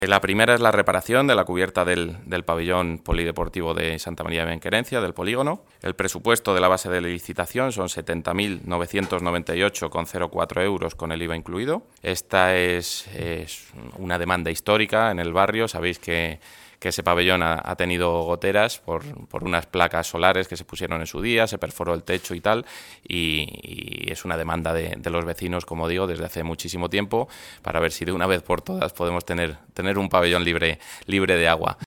La primera es la reparación de la cubierta del pabellón polideportivo de Santa María de Benquerencia, del polígono. El presupuesto de la base de la licitación son 70.998,04 euros con el IVA incluido. Esta es una demanda histórica en el barrio. Sabéis que ese pabellón ha tenido goteras por unas placas solares que se pusieron en su día, se perforó el techo y tal, y es una demanda de los vecinos, como digo, desde hace muchísimo tiempo, para ver si de una vez por todas podemos tener un pabellón libre de agua.